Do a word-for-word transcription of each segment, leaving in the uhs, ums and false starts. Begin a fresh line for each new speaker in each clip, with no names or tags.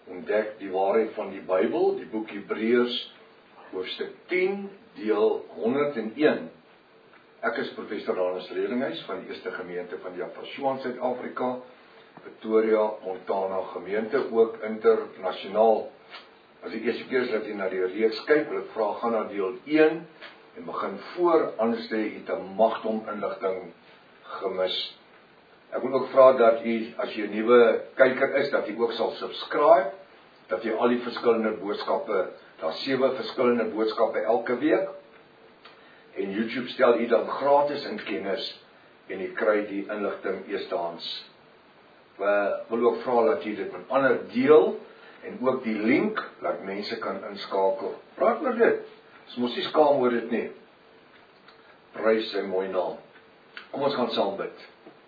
ontdek die waarheid van die Bybel, die boek Hebreërs, hoofstuk tien, deel honderd en een. Ek is professor Ranus Redinghuis van die Eerste Gemeente van die Apostol in Suid-Afrika, Pretoria, Montana gemeente, ook internasionaal. As die eerste keer is dat jy na die reeks kyk, wil ek vra, gaan na deel een, en begin voor, anders jy het 'n magdom inligting gemis. Ek wil ook vra dat jy, as jy 'n nuwe kyker is, dat jy ook sal subscribe, dat jy al die verskillende boodskappe, daar sewe verskillende boodskappe elke week, en YouTube stel jy dan gratis in kennis, en jy kry die inligting eerstehands. Ek wil ook vra dat jy dit met ander deel, en ook die link, dat mense kan inskakel. Praat met dit, ons mos nie skaam oor dit nie. Prys sy mooi naam. Kom ons gaan saam bid.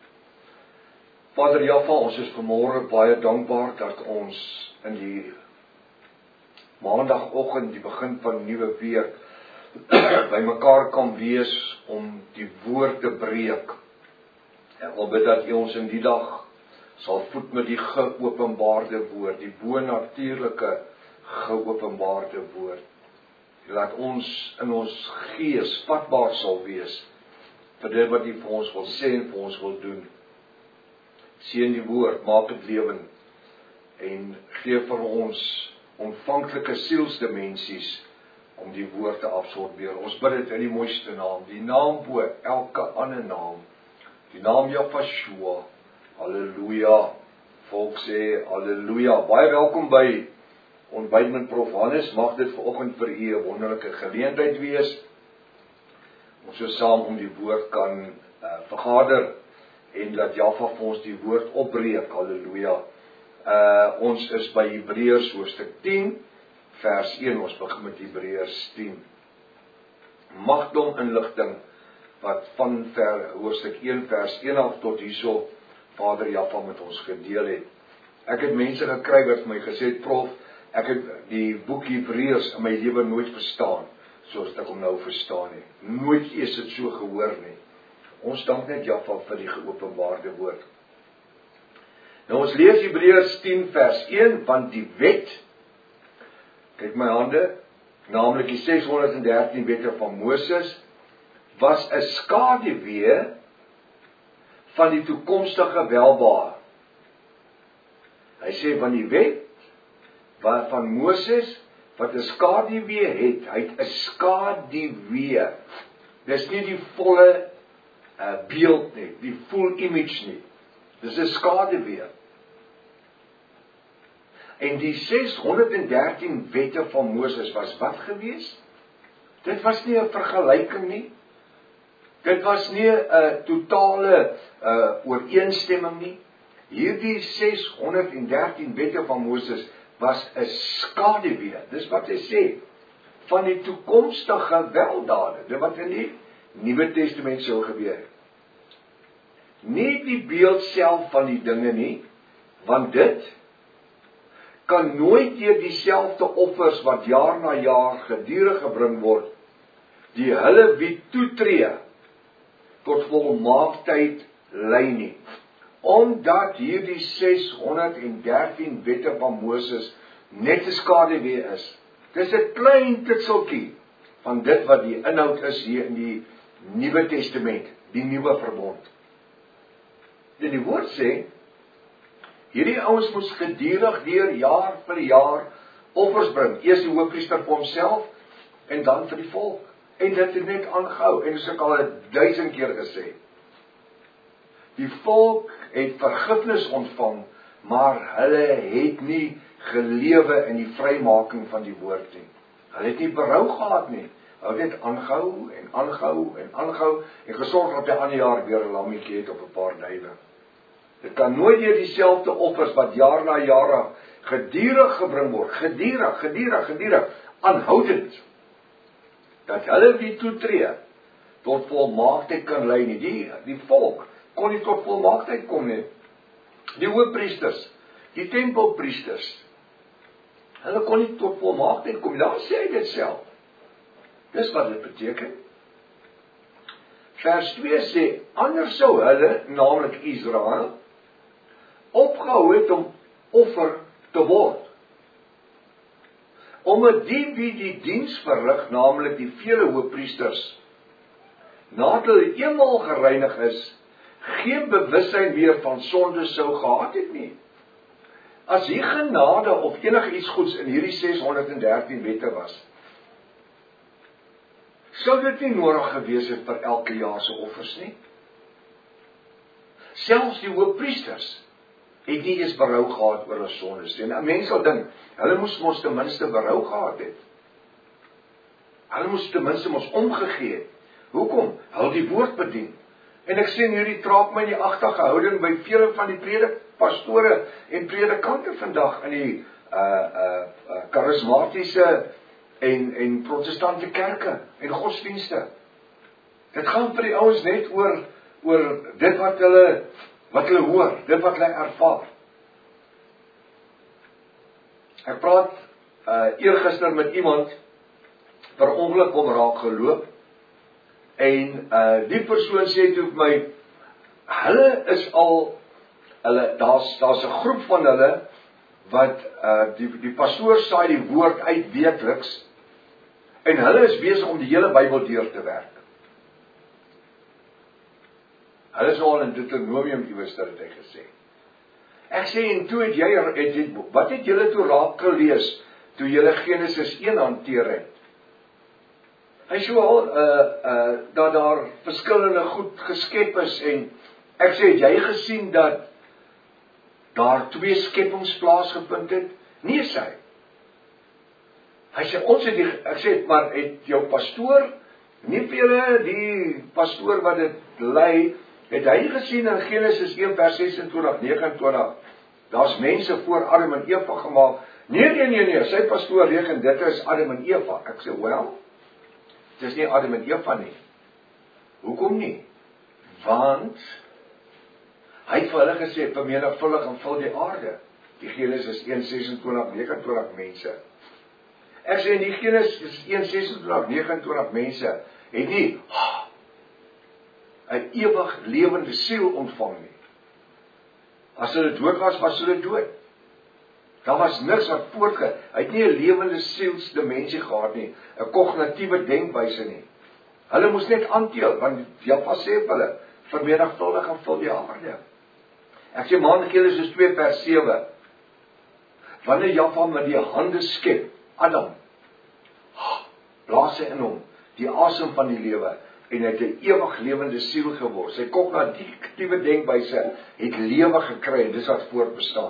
Vader Jaffa, ons is vanmôre baie dankbaar dat ons in die maandagoggend, die begin van 'n nuwe week, by mekaar kan wees om die woord te breek. En wil bid dat U ons in die dag sal voed met die geopenbaarde woord, die bonatuurlike geopenbaarde woord. Laat ons in ons gees vatbaar sal wees vir dit wat U vir ons wil sê en vir ons wil doen. Seën die woord, maak dit lewend en gee vir ons ontvanklike sielsdimensies om die woord te absorbeer. Ons bid dit in die mooiste naam, die naam bo elke ander naam, die naam Jafashua. Halleluja. Volk sê halleluja. Baie welkom by Ontbyt met Prof Hannes. Mag dit vanoggend vir u 'n wonderlike geleentheid wees. Ons so saam om die woord kan uh, vergader en dat Jaffa vir ons die woord opbreek. Halleluja. Uh, ons is by Hebreërs hoofstuk tien, vers een. Ons begin met Hebreërs tien. Magdom inligting wat van ver, hoofstuk een, vers een af tot hierso Vader Jaffa met ons gedeel het. Ek het mense gekry wat my gesê het, Prof, ek het die boek Hebreërs in my lewe nooit verstaan, soos ek hom nou verstaan het. Nooit eers het so gehoor nie. Ons dank net Jaffa vir die geopenbaarde woord. Nou ons lees Hebreërs tien vers een, want die wet, kyk my hande, naamlik die ses honderd en dertien wette van Moses, was 'n skaduwee van die toekomstige welbehae. Hy sê van die wet van Moses wat 'n skaduwee het, hy het 'n skaduwee. Dis nie die volle uh, beeld nie, die full image nie. Dis 'n skaduwee. En die ses honderd en dertien wette van Moses was wat gewees? Dit was nie 'n vergelyking nie. Dit was nie 'n uh, totale uh, ooreenstemming nie. Hierdie ses honderd en dertien wette van Moses was 'n skaduwee. Dis wat hy sê, van die toekomstige weldade, dit wat in die Nuwe Testament sou gebeur. Nie die beeld self van die dinge nie, want dit kan nooit deur dieselfde offers wat jaar na jaar gedurig gebring word, die hulle wie toetree tot volmaaktheid lei nie. Omdat hierdie ses honderd en dertien wette van Moses net 'n skaduwee is. Dis 'n klein titseltjie van dit wat die inhoud is hier in die Nuwe Testament, die nuwe verbond. En die woord sê, hierdie ouens moes gedurig deur jaar vir jaar offers bring. Eers die hoofpriester vir homself en dan vir die volk. En dit het net aangehou, en soos ek al duisend keer gesê. Die volk het vergifnis ontvang, maar hulle het nie gelewe in die vrymaking van die woord nie. Hulle het nie berou gehad nie. Hulle het aangehou en aangehou en aangehou en gesorg dat hy ander jaar weer 'n lammetjie het op 'n paar duwe. Dit kan nooit deur dieselfde offers wat jaar na jaar gedurig gebring word, gedurig, gedurig, gedurig, aanhoudend, dat hulle wie toetree tot volmaaktheid kan lei nie. Die, die volk kon nie tot volmaaktheid kom nie. Die hoofpriesters, die tempelpriesters, hulle kon nie tot volmaaktheid kom nie. Daar sê hy dit self. Dis wat dit beteken. Vers twee sê, anders sou hulle, naamlik Israel, opgehou het om offer te word. omdat die wie die diens verrig, naamlik die vele hoëpriesters, nadat hulle eenmaal gereinig is, geen bewussyn meer van sonde sou gehad het nie. As hier genade of enige iets goeds in hierdie seshonderd en dertien wette was, sou dit nie nodig gewees het vir elke jaar se offers nie. Selfs die hoëpriesters het nie eens berou gehad oor hulle sondes nie. Nou, mense sal dink, hulle moes mos ten minste berou gehad het. Hulle moes ten minste mos omgegee het. Hoekom? Hulle die woord bedien. En ek sien hierdie traak my die agtige houding by vele van die predik, pastore en predikante vandag in die uh uh, uh charismatiese en en protestante kerke en godsdienste. Dit gaan vir die ouens net oor oor dit wat hulle wat hulle hoor, dit wat hulle ervaar. Ek praat uh eergister met iemand per ongeluk om raak geloop. En uh, die persoon sê toe vir my, hulle is al, hulle, daar's daar's 'n groep van hulle, wat uh, die, die pastoor saai die woord uit weekliks, en hulle is besig om die hele Bybel deur te werk. Hulle is al in Deuteronomium iewers, dat het hy gesê. Ek sê, en toe het jy, het jy wat het julle toe raak gelees, toe julle Genesis een hanteer het? Hy sê al, uh, uh, dat daar verskillende goed geskep is, en ek sê, het jy gesien dat daar twee skepings plaasgevind het? Nee, sê hy. Hy sê, ons het die, ek sê, maar het jou pastoor, nie vir julle, die pastoor wat dit lei, het hy gesien in Genesis een vers sesentwintig, negenentwintig, daar's mense voor Adam en Eva gemaak? Nee, nee, nee, nee, sy pastoor reken, dit is Adam en Eva. Ek sê, wel, dit is nie Adam en Eva nie. Hoekom nie? Want hy het vir hulle gesê, vermenigvuldig en vul die aarde. Die Genesis een sesentwintig, negenentwintig mense. Ek sê, die Genesis een sesentwintig, negenentwintig mense, het nie oh, 'n ewig lewende siel ontvang nie. As hulle dood was, was hulle dood. Daar was niks wat voortge, hy het nie 'n lewende sielsdimensie gehad nie, 'n kognitiewe denkwyse nie. Hulle moes net aanteel, want Jaffa sê vir hulle, vermenigvuldig en vul die aarde. Ek sê, man, Genesis twee vers sewe, wanneer Jaffa met die hande skep, Adam, blaas hy in hom, die asem van die lewe, en het 'n ewig lewende siel geword. Sy kognitiewe denkwyse het lewe gekry, en dis wat voortbestaan.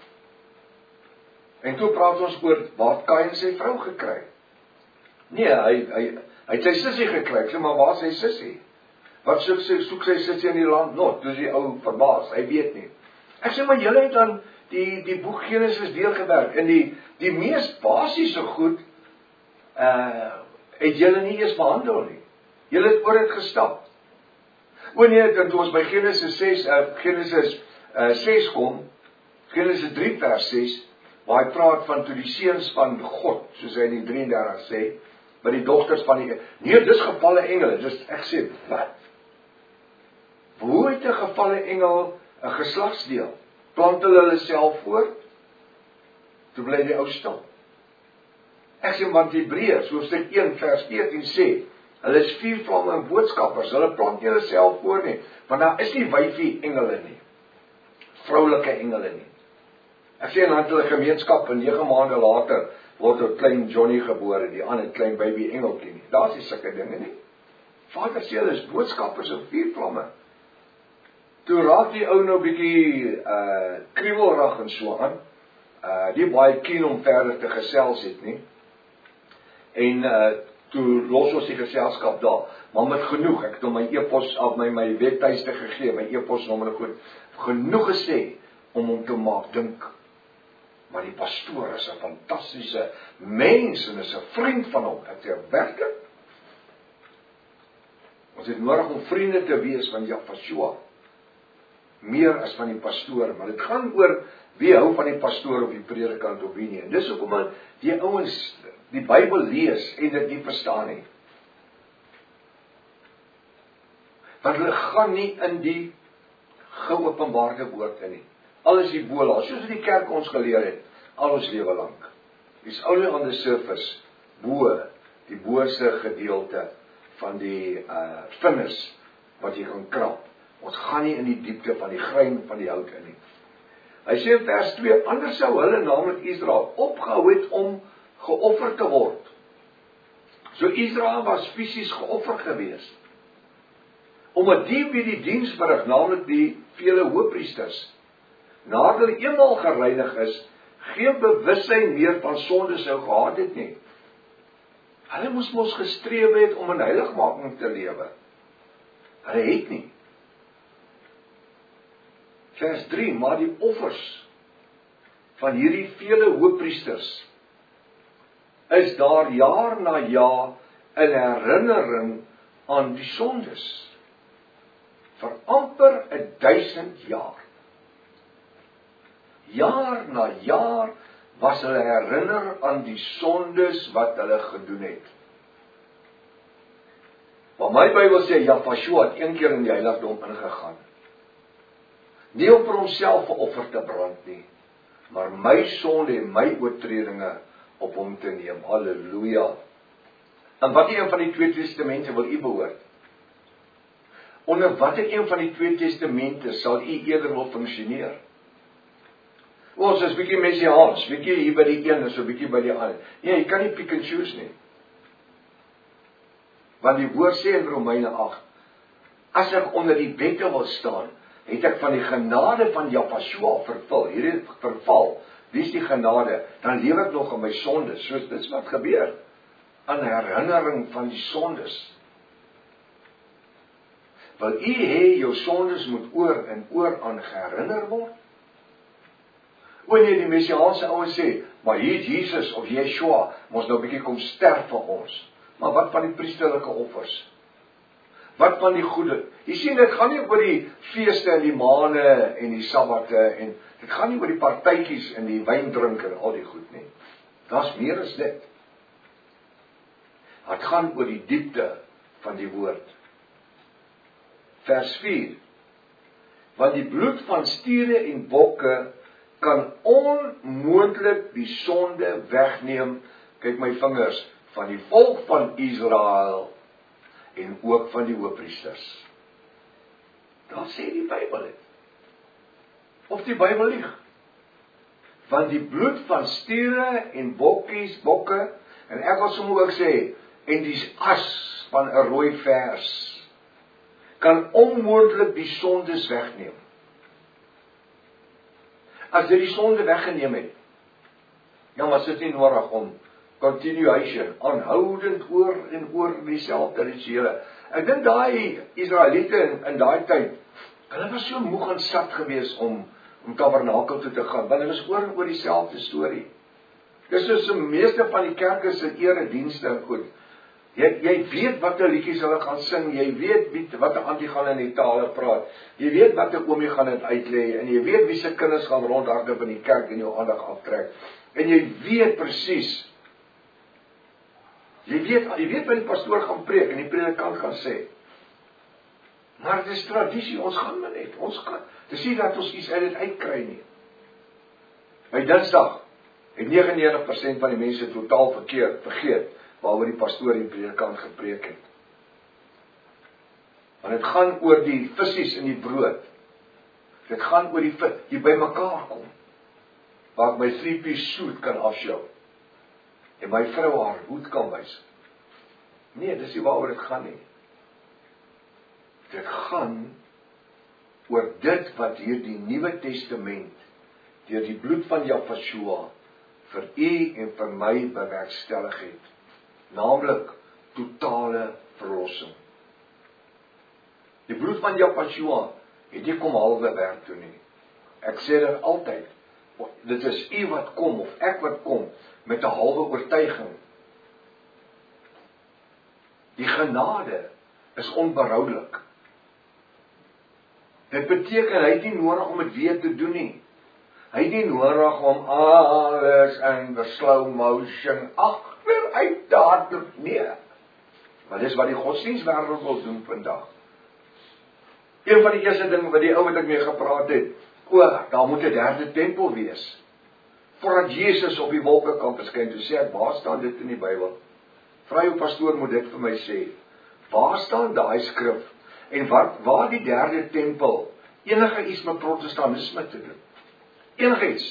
En toe praat ons oor, waar het Kain sy vrou gekry? Nee, hy, hy, hy het sy sussie gekry. Ek sê, maar waar is sy sussie? Wat soek sy, soek sy sussie in die land? Not, dus die ou verbaas, hy weet nie. Ek sê, maar julle het dan die, die boek Genesis deurgewerk, en die, die mees basiese goed, uh, het julle nie eens behandel nie. Julle het oor het gestap. O nee, dan toe ons by Genesis ses, uh, Genesis uh, ses kom, Genesis drie vers ses, waar hy praat van toe die seuns van God, soos hy in die drieëndertig sê, by die dogters van die, nee, dis gevalle engele, dis, ek sê, wat? Hoe het 'n gevalle engel 'n geslagsdeel? Plant hulle hulle self voor? Toe bly die ou stil. Ek sê, want Hebreërs, hoofstuk een vers veertien sê, hulle is vier vlamme en boodskappers, hulle plant nie hulle self voor nie, want daar is nie wyfie engele nie, vroulike engele nie. Ek sê, en dan het hulle gemeenskap, en nege maande later, word 'n klein Johnny gebore, die ander klein baby engeltjie nie. Daar is die sulke dinge nie. Vader sê, hulle is boodskappers en vier vlamme. Toe raak die ou nou bietjie uh, kriebelrig en so aan, uh, die baie keen om verder te gesels het nie, en uh, toe los ons die geselskap daar, maar met genoeg, ek het om my e-pos af my, my webtuiste gegee, my e-posnommer goed, genoeg gesê, om hom te maak dink, maar die pastoor is 'n fantastiese mens, en is 'n vriend van hom. Ek sê, werklik? Ons het nodig om vriende te wees van Jaffa, meer as van die pastoor, maar dit gaan oor, wie hou van die pastoor of die predikant of wie nie, en dis hoekom die ouens die Bybel lees, en dit nie verstaan nie. Want hulle gaan nie in die geopenbaarde woord in nie. Alles die bola, soos die kerk ons geleer het, al ons lewe lank. It's only on the surface, bo, die boose gedeelte van die uh, vingers wat jy kan krap. Ons gaan nie in die diepte van die grein van die hout in nie. Hy sê in vers twee, anders sou hulle, naamlik Israel, opgehou het om geoffer te word. So Israel was fisies geoffer gewees. Omdat die wie die diens verrig, naamlik die vele hoëpriesters, nadat hulle eenmaal gereinig is, geen bewussyn meer van sonde sou gehad het nie. Hulle moes mos gestreef het om in heiligmaking te lewe. Hulle het nie. Vers drie, maar die offers van hierdie vele hoëpriesters is daar jaar na jaar in herinnering aan die sondes. Vir amper een duisend jaar. Jaar na jaar was hulle herinner aan die sondes wat hulle gedoen het. Maar my Bybel sê, Jafashua het een keer in die heiligdom ingegaan. Nie om vir homself 'n offer te brand nie, maar my sonde en my oortredinge op hom te neem. Halleluja. En wat een van die twee testamente wil u behoort? Onder watter een van die twee testamente sal u eerder wil functioneer? Ons is bietjie messiaans, bietjie hier by die een en so bietjie by die ander. Nee, jy kan nie pick and choose nie. Want die woord sê in Romeine agt, as ek onder die wette wil staan, het ek van die genade van Jafashua vervul, hier het verval, wie is die genade, dan leef ek nog in my sondes, soos dit is wat gebeur, aan herinnering van die sondes. Wil u hê jou sondes moet oor en oor aan geherinner word? Wanneer die messiaanse ouens sê, maar hier Jesus of Yeshua, ons nou bietjie kom sterf vir ons. Maar wat van die priesterlike offers? Wat van die goede? Jy sien, dit gaan nie oor die feeste en die maane en die sabbate, en dit gaan nie oor die partytjies en die wyn drink en al die goed nie. Daar's meer as dit. Het gaan oor die diepte van die woord. Vers vier. Want die bloed van stiere en bokke kan onmoontlik die sonde wegneem, kyk my vingers, van die volk van Israel en ook van die hoëpriesters. Dat sê die Bybel het. Of die Bybel lieg. Want die bloed van stiere en bokkies, bokke, en ek wil sommer ook sê, en die as van 'n rooi vers, kan onmoontlik die sondes wegneem. As jy die sonde weggeneem het, ja, maar sit nie nodig om continuation, aanhoudend oor en oor dieselfde rituele. Ek dink daai Israeliete in, in daai tyd, hulle was so moeg en sat gewees om, om tabernakel toe te gaan, want hulle was oor en oor dieselfde storie. Dis soos die meeste van die kerke se eredienste en goed. Jy, jy weet wat die liedjies hulle gaan sing, jy weet wie, wat die antie gaan in die tale praat, jy weet wat die oomie gaan het uitlê, en jy weet wie se kinders gaan rondhardloop in die kerk en jou aandag aftrek, en jy weet presies, jy weet, jy weet wat die pastoor gaan preek, en die predikant gaan sê, maar dit is tradisie, ons gaan maar net, ons gaan, dis nie dat ons iets uit dit uitkry nie. By Dinsdag het negenennegentig persent van die mense totaal verkeerd, vergeet, waaroor die pastoor en predikant gepreek het. Want het gaan oor die visies in die brood. Dit gaan oor die vis, die by mekaar kom. Waar ek my three-piece suit kan afsjou. En my vrou haar hoed kan wys. Nee, dis nie waaroor dit gaan nie. Dit gaan oor dit wat hier die Nuwe Testament, deur die bloed van Jafashua, vir u en vir my bewerkstellig het. Naamlik totale verlossing. Die bloed van Jafashua het nie kom halwe werk toe nie. Ek sê dit altyd, dit is u wat kom, of ek wat kom, met 'n halwe oortuiging. Die genade is onberoudelik. Dit beteken, hy het nie nodig om dit weer te doen nie. Hy het nie nodig om alles in slow motion, ag, uit dadelik, nee. Maar dis wat die godsdienstwêreld wil doen vandag. Een van die eerste dinge wat die ou wat ek mee gepraat het, o, daar moet 'n derde tempel wees. voordat Jesus op die wolke kan verskyn, toe sê ek, waar staan dit in die Bybel? Vra jou pastoor moet dit vir my sê. Waar staan daai skrif? En wat, waar die derde tempel enige iets met protestantisme te doen? Enige iets.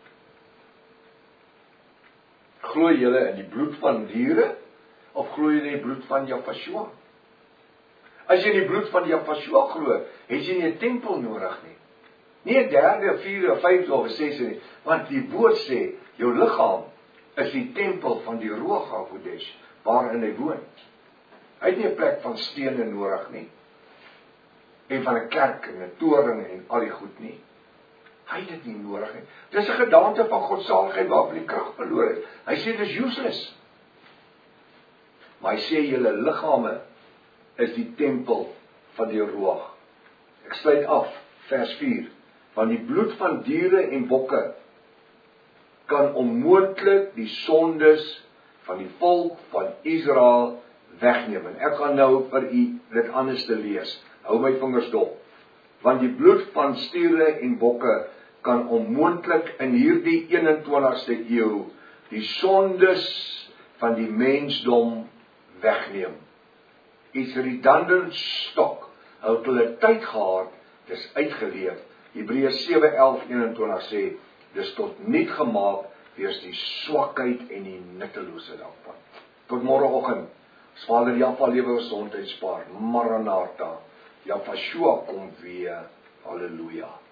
Glo julle in die bloed van diere, of glo jy in die bloed van Yahshua? As jy in die bloed van Yahshua glo, het jy nie 'n tempel nodig nie. Nie 'n derde, vierde, vyfde of sesde nie, want die woord sê, jou liggaam is die tempel van die Ruach HaKodesh, waarin hy woon. Hy het nie 'n plek van stene nodig nie, en van 'n kerk en 'n toring en al die goed nie. Hy het dit nie nodig nie. Dis 'n gedaante van godsaligheid waarvan die krag verloor het. Hy sê dis useless. Maar hy sê julle liggame is die tempel van die Ruach. Ek sluit af, vers vier. Van die bloed van diere en bokke kan onmoontlik die sondes van die volk van Israel wegneem. En ek gaan nou vir u dit anders te lees. Hou my vingers dop. Want die bloed van stiere en bokke kan onmoontlik in hierdie eenentwintigste eeu die sondes van die mensdom wegneem. Iets redundant stok. Hou het hulle tyd gehad, dis uitgeleef. Hebreërs sewe elf eenentwintig sê, dis tot niet gemaak weens die swakheid en die nuttelose daarvan. Tot môreoggend, as Vader Jahwe lewe gesondheid spaar, Maranatha, Yahshua kom weer, halleluja.